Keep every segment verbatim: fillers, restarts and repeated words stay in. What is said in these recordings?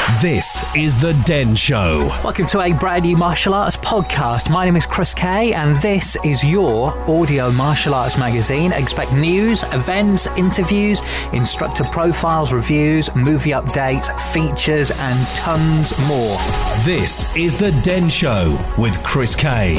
This is The Den Show. Welcome to a brand new martial arts podcast. My name is Chris Kay, and this is your audio martial arts magazine. Expect news, events, interviews, instructor profiles, reviews, movie updates, features, and tons more. This is The Den Show with Chris Kay.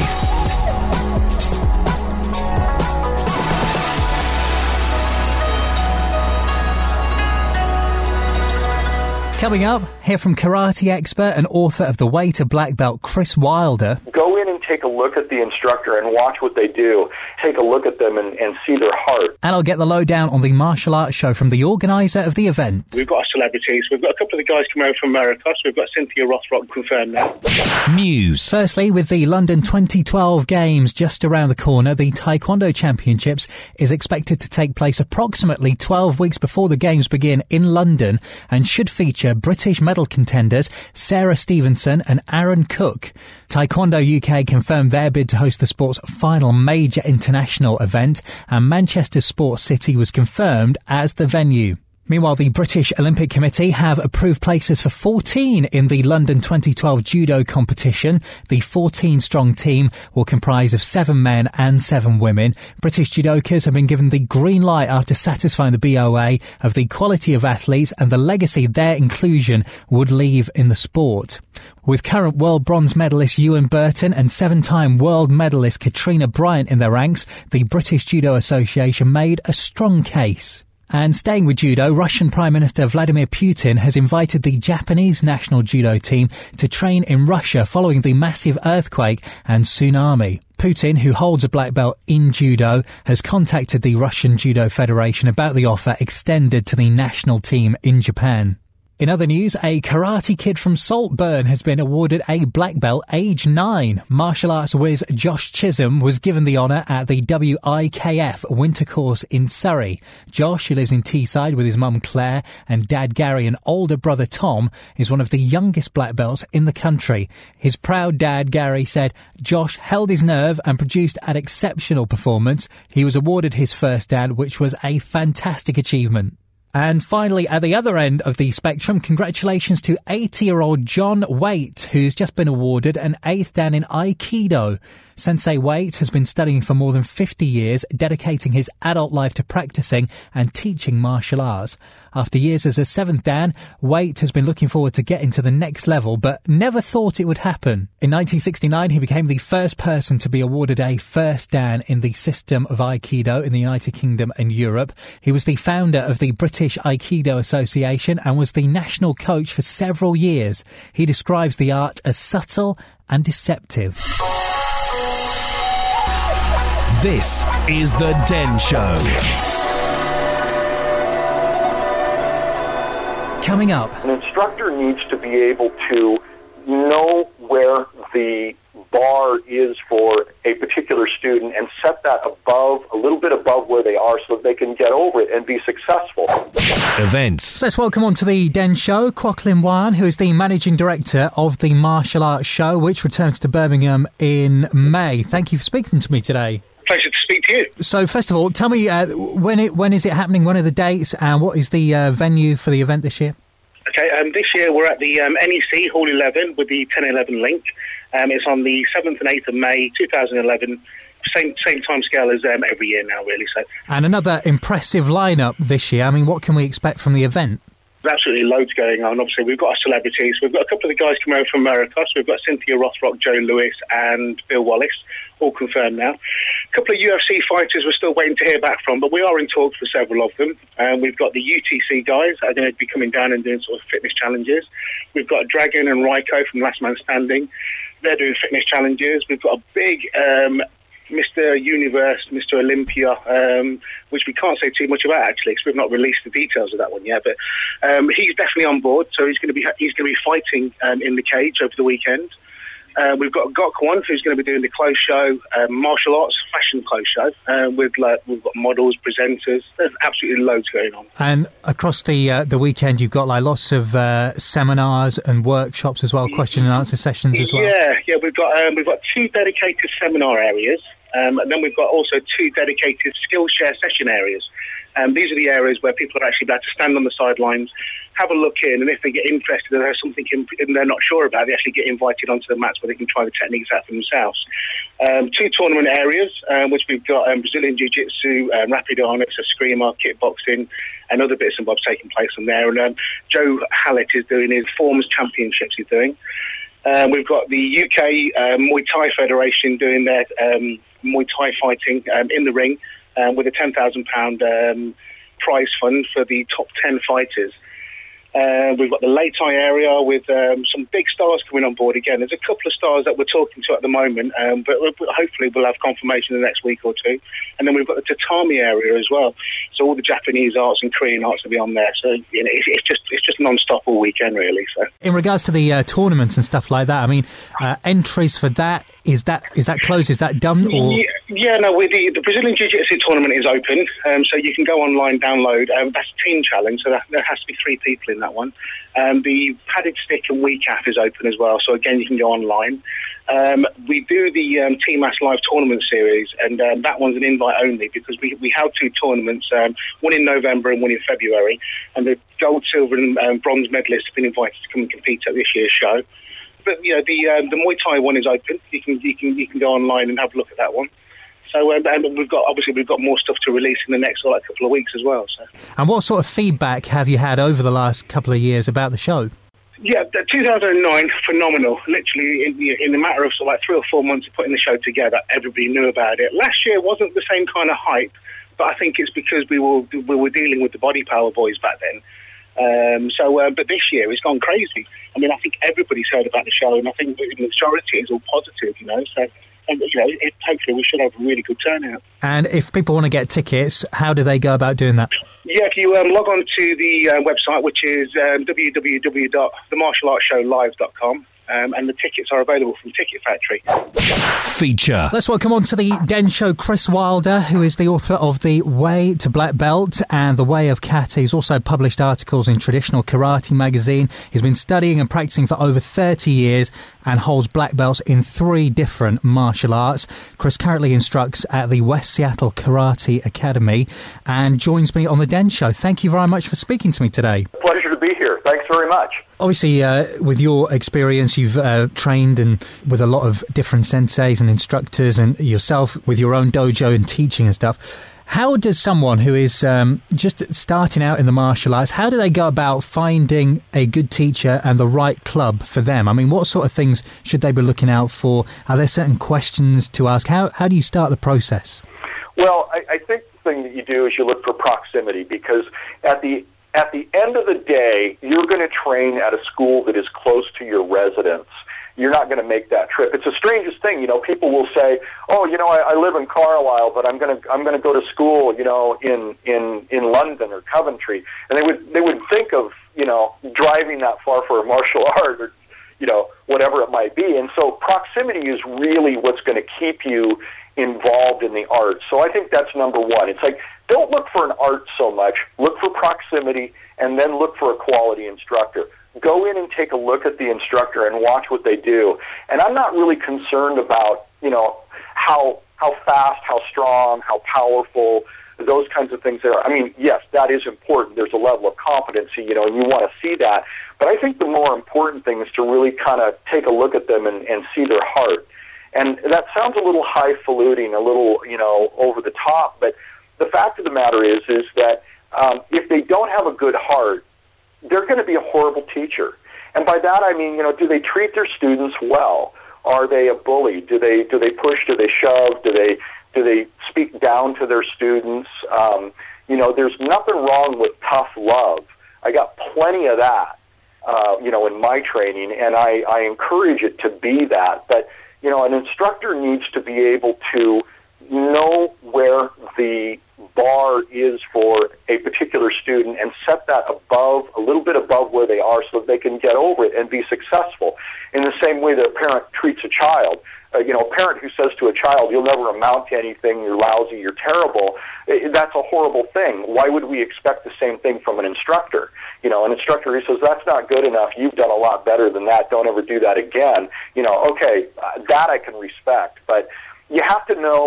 Coming up, hear from karate expert and author of The Way to Black Belt, Chris Wilder. Go in and take a look at the instructor and watch what they do. Take a look at them and, and see their heart. And I'll get the lowdown on the martial arts show from the organiser of the event. We've got our celebrities. We've got a couple of the guys coming over from America. So we've got Cynthia Rothrock confirmed now. News. Firstly, with the London twenty twelve Games just around the corner, the Taekwondo Championships is expected to take place approximately twelve weeks before the Games begin in London and should feature British medal contenders Sarah Stevenson and Aaron Cook. Taekwondo U K confirmed their bid to host the sport's final major international event, and Manchester Sports City was confirmed as the venue. Meanwhile, the British Olympic Committee have approved places for fourteen in the London twenty twelve judo competition. The fourteen-strong team will comprise of seven men and seven women. British judokas have been given the green light after satisfying the B O A of the quality of athletes and the legacy their inclusion would leave in the sport. With current world bronze medalist Ewan Burton and seven-time world medalist Katrina Bryant in their ranks, the British Judo Association made a strong case. And staying with judo, Russian Prime Minister Vladimir Putin has invited the Japanese national judo team to train in Russia following the massive earthquake and tsunami. Putin, who holds a black belt in judo, has contacted the Russian Judo Federation about the offer extended to the national team in Japan. In other news, a karate kid from Saltburn has been awarded a black belt age nine. Martial arts whiz Josh Chisholm was given the honour at the W I K F winter course in Surrey. Josh, who lives in Teesside with his mum Claire and dad Gary and older brother Tom, is one of the youngest black belts in the country. His proud dad Gary said Josh held his nerve and produced an exceptional performance. He was awarded his first dan, which was a fantastic achievement. And finally, at the other end of the spectrum, congratulations to eighty-year-old John Waite, who's just been awarded an eighth dan in Aikido. Sensei Waite has been studying for more than fifty years, dedicating his adult life to practicing and teaching martial arts. After years as a seventh dan, Waite has been looking forward to getting to the next level, but never thought it would happen. In nineteen sixty-nine, he became the first person to be awarded a first dan in the system of Aikido in the United Kingdom and Europe. He was the founder of the British Aikido Association and was the national coach for several years. He describes the art as subtle and deceptive. This is The Den Show. Coming up, An instructor needs to be able to know where the bar is for a particular student and set that above, a little bit above where they are so they can get over it and be successful. Events. So let's welcome on to the Den Show, Kwok Lim Wan, who is the Managing Director of the Martial Arts Show, which returns to Birmingham in May. Thank you for speaking to me today. Pleasure to speak to you. So first of all, tell me uh, when it when is it happening, when are the dates, and what is the uh, venue for the event this year? Okay, um, this year we're at the um, N E C Hall eleven with the ten eleven link. Um, it's on the seventh and eighth of May two thousand eleven. Same same time scale as um, every year now, really. So, And another impressive lineup this year. I mean, what can we expect from the event? there's absolutely loads going on. Obviously, we've got our celebrities. We've got a couple of the guys coming over from America. So we've got Cynthia Rothrock, Joe Lewis, and Bill Wallace, all confirmed now. A couple of U F C fighters we're still waiting to hear back from, but we are in talks for several of them. Um, we've got the U T C guys that are going to be coming down and doing sort of fitness challenges. We've got Dragon and Ryko from Last Man Standing. They're doing fitness challenges. We've got a big um, Mister Universe, Mister Olympia, um, which we can't say too much about actually, because we've not released the details of that one yet. But um, he's definitely on board, so he's going to be he's going to be fighting um, in the cage over the weekend. Uh, we've got Gok One, who's going to be doing the clothes show, um, martial arts, fashion clothes show. Uh, with like we've got models, presenters. There's absolutely loads going on. And across the uh, the weekend, you've got like lots of uh, seminars and workshops as well, question and answer sessions as well. Yeah, yeah. We've got um, we've got two dedicated seminar areas. Um, and then we've got also two dedicated Skillshare session areas. Um, these are the areas where people are actually able to stand on the sidelines, have a look in, and if they get interested and there's something in, and they're not sure about, they actually get invited onto the mats where they can try the techniques out for themselves. Um, two tournament areas, um, which we've got um, Brazilian Jiu-Jitsu, um, Rapid Onyx, Eskrima, kickboxing, and other bits and bobs taking place on there. And um, Joe Hallett is doing his Forms Championships he's doing. Um, we've got the U K um, Muay Thai Federation doing their um, Muay Thai fighting um, in the ring um, with a ten thousand pounds um, prize fund for the top ten fighters. Uh, we've got the Laitai area with um, some big stars coming on board again. There's a couple of stars that we're talking to at the moment, um, but we'll, hopefully we'll have confirmation in the next week or two. And then we've got the tatami area as well. So all the Japanese arts and Korean arts will be on there. So you know, it's, it's just it's just non-stop all weekend, really. So in regards to the uh, tournaments and stuff like that, I mean, uh, entries for that, is that is that closed? Is that done? Or? Yeah, yeah, no, with the, the Brazilian Jiu-Jitsu tournament is open, um, so you can go online, download. Um, that's a team challenge, so that, there has to be three people in that one. Um, the padded stick and W C A F is open as well, so again you can go online. Um, we do the um, T M A S Live Tournament Series, and um, that one's an invite only because we we held two tournaments, um, one in November and one in February, and the gold, silver, and um, bronze medalists have been invited to come and compete at this year's show. But you know the um, the Muay Thai one is open. You can you can you can go online and have a look at that one. So um, and we've got obviously we've got more stuff to release in the next like, couple of weeks as well. So. And what sort of feedback have you had over the last couple of years about the show? Yeah, two thousand nine, phenomenal. Literally, in, in a matter of sort of like three or four months of putting the show together, everybody knew about it. Last year wasn't the same kind of hype, but I think it's because we were we were dealing with the Body Power boys back then. Um, so, uh, but this year it's gone crazy. I mean, I think everybody's heard about the show, and I think the majority is all positive, you know. So, and, you know, it, hopefully we should have a really good turnout. And if people want to get tickets, how do they go about doing that? Yeah, if you um, log on to the uh, website, which is um, w w w dot the martial arts show live dot com, um, and the tickets are available from Ticket Factory. Feature. Let's welcome on to the Den Show Chris Wilder, who is the author of The Way to Black Belt and The Way of Kata. He's also published articles in Traditional Karate magazine. He's been studying and practicing for over thirty years and holds black belts in three different martial arts. Chris currently instructs at the West Seattle Karate Academy and joins me on the Den Show. Thank you very much for speaking to me today. Pleasure to be here. Thanks very much. Obviously, uh, with your experience, you've uh, trained and with a lot of different senseis and instructors, and yourself with your own dojo and teaching and stuff. How does someone who is um, just starting out in the martial arts, how do they go about finding a good teacher and the right club for them? I mean, what sort of things should they be looking out for? Are there certain questions to ask? How how do you start the process? Well, I, I think the thing that you do is you look for proximity, because at the At the end of the day, you're going to train at a school that is close to your residence. You're not going to make that trip. It's the strangest thing, you know. People will say, "Oh, you know, I, I live in Carlisle, but I'm going to I'm going to go to school, you know, in in in London or Coventry," and they would they would think of, you know, driving that far for a martial art or, you know, whatever it might be. And so proximity is really what's going to keep you involved in the art. So I think that's number one. It's like, don't look for an art so much. Look for proximity, and then look for a quality instructor. Go in and take a look at the instructor and watch what they do. And I'm not really concerned about, you know, how how fast, how strong, how powerful, those kinds of things there. I mean, yes, that is important. There's a level of competency, you know, and you want to see that. But I think the more important thing is to really kind of take a look at them and, and see their heart. And that sounds a little highfalutin, a little, you know, over the top, but the fact of the matter is, is that um, if they don't have a good heart, they're going to be a horrible teacher. And by that I mean, you know, do they treat their students well? Are they a bully? Do they do they push? Do they shove? Do they do they speak down to their students? Um, you know, there's nothing wrong with tough love. I got plenty of that, uh, you know, in my training, and I, I encourage it to be that. But you know, an instructor needs to be able to know where the bar is for a particular student and set that above, a little bit above where they are, so that they can get over it and be successful. In the same way that a parent treats a child. Uh, you know, a parent who says to a child, "You'll never amount to anything, you're lousy, you're terrible," that's a horrible thing. Why would we expect the same thing from an instructor? You know, an instructor who says, "That's not good enough, you've done a lot better than that, don't ever do that again." You know, okay, uh, that I can respect, but you have to know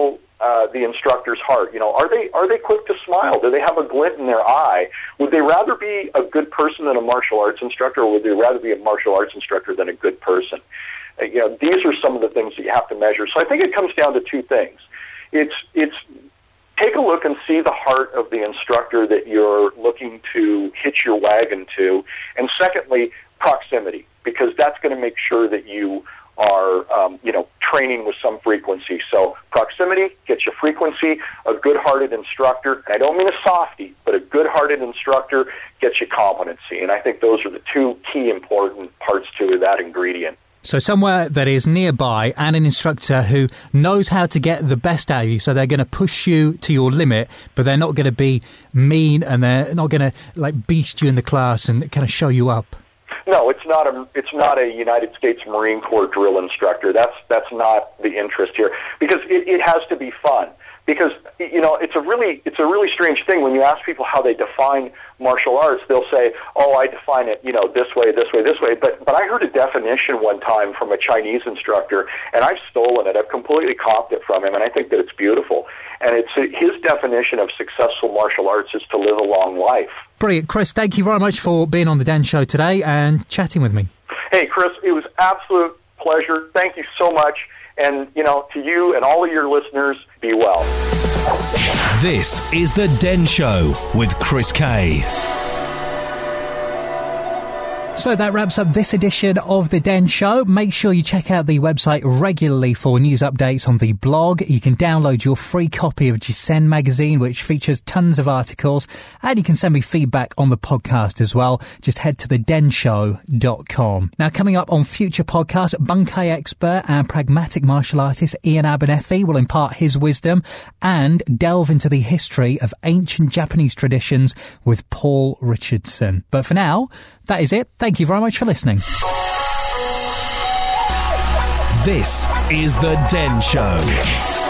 uh, the instructor's heart? You know, are they are they quick to smile? Do they have a glint in their eye? Would they rather be a good person than a martial arts instructor, or would they rather be a martial arts instructor than a good person? Uh, you know, these are some of the things that you have to measure. So I think it comes down to two things. It's it's take a look and see the heart of the instructor that you're looking to hitch your wagon to, and secondly, proximity, because that's going to make sure that you are, um, you know, training with some frequency. So proximity gets you frequency. A good-hearted instructor, and I don't mean a softie, but a good-hearted instructor gets you competency. And I think those are the two key important parts to that ingredient. So somewhere that is nearby and an instructor who knows how to get the best out of you, so they're going to push you to your limit, but they're not going to be mean and they're not going to like beast you in the class and kind of show you up. No, it's not a it's not a United States Marine Corps drill instructor. That's that's not the interest here, because it, it has to be fun. Because, you know, it's a really it's a really strange thing when you ask people how they define martial arts. They'll say, "Oh, I define it, you know, this way, this way, this way." But but I heard a definition one time from a Chinese instructor, and I've stolen it. I've completely copied it from him, and I think that it's beautiful. And it's his definition of successful martial arts is to live a long life. Brilliant, Chris. Thank you very much for being on the Den Show today and chatting with me. Hey, Chris, it was absolute pleasure. Thank you so much. And, you know, to you and all of your listeners, be well. This is The Den Show with Chris Kay. So that wraps up this edition of The Den Show. Make sure you check out the website regularly for news updates on the blog. You can download your free copy of Jisen magazine, which features tons of articles, and you can send me feedback on the podcast as well. Just head to the den show dot com. Now, coming up on future podcasts, Bunkai expert and pragmatic martial artist Ian Abernethy will impart his wisdom and delve into the history of ancient Japanese traditions with Paul Richardson. But for now, that is it. Thank you very much for listening. This is The Den Show.